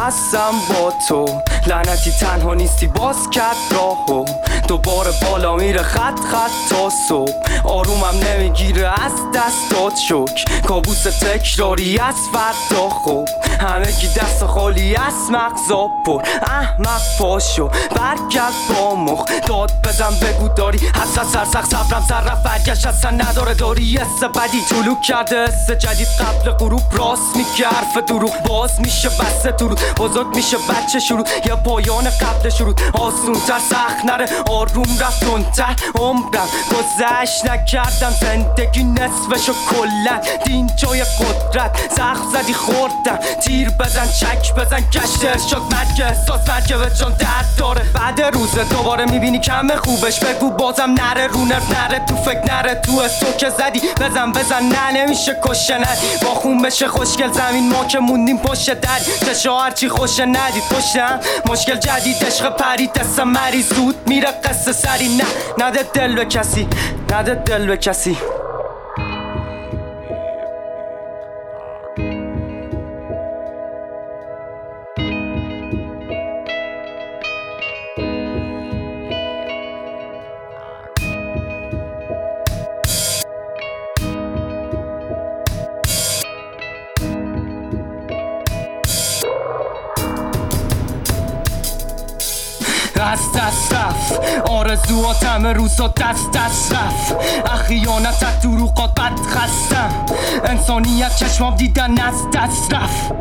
هستم با تو. لعنتی تنها نیستی باز کرد راهو، دوباره بالا میره خط تا صبح. آرومم نمیگیره از دستات شک، کابوس تکراری از فردا خوب. همه کی دست خالی از مغزا پر، احمق پاشو برگرد با مخ. داد بزن بگو داری حس سرسخت صبرم سر رفت برگشت اصلا نداره. داری حس بدی طلوع کرده حس جدید قبل غروب راست میگه حرف دروغ باز میشه بسته درود. بزرگ میشه بچه شروع یه پایان قبل شروع. آسون تر سخت نره آروم رفت تندتر. عمرم گذشت نکردم زندگی نصفشو کلن. دین جای قدرت زخم زدی خوردم. تیر بزن چک بزن گشت ارشاد مرگ احساس مرگ به جان درد داره. بعد روزه دوباره میبینی کم خوبش بگو بازم نره رو نره تو فکر نره تو استو که زدی بزن نه نمیشه کشه ندی با خون بشه خوشگل زمین ما که موندیم پشت در. چشا هرچی خوشه ندید پشتم مشکل جدید عشق پرید دست مریض زود میره قصه سری. نه نده دل به کسی نده دل به کسی. از دست رفت آرزواتم روزا دست رفت. اخیانتت دروغات بد خستم انسانیت چشمام دیدن از دست رفت.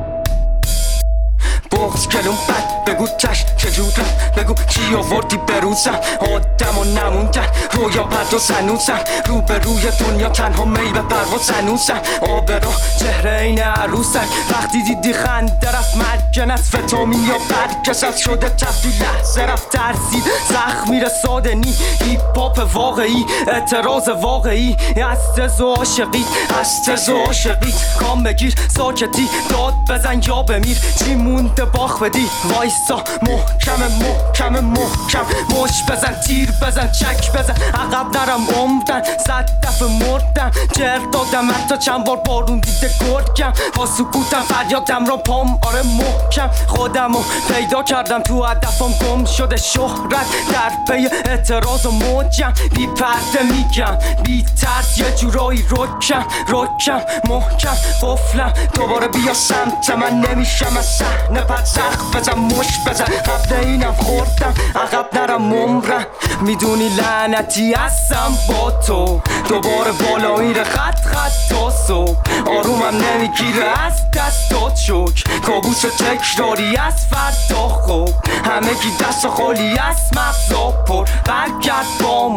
بغض کلون بد بگو چشم چجورم بگو چی آوردی بروزم. آدم و نموندن رویا پرد و سنوزم رو به روی دنیا تنها میل به پرواز هنوزم. آبرا چهره این عروسک وقتی دیدی خنده رفت مرگ نصف تا یا برکش از شده تفتی لحظه رفت ترسید زخم میره ساده نی. هیپ هاپ واقعی اعتراض واقعی استز و عاشقی استز و عاشقی. کام بگیر ساکتی داد بزن یا بمیر چی مونده باخ بدی وایسا محکم مش بزن تیر بزن چک بزن عقب نرم عمرن 100 دفعه مردم جر دادم حتی چند بار بارون دیده گرگم با سکوتم فریادم را پام آره محکم. خودمو پیدا کردم تو هدفم گم شده شهرت در پی اعتراض و موجم. بی پرده میگم بی ترس یه جورایی رکم محکم قفلم دوباره بیا سمت من نمیشم از صحنه پد زخم بزن مش بزن قبل اینم خوردم عقب نرم عمرم. میدونی لعنتی هستم با تو دوباره بالا میره خط تا صبح. آرومم نمیگیره از دستات شک کابوس تکراری از فردا خوب. همه کی دست خالی از مغزا پر برگرد با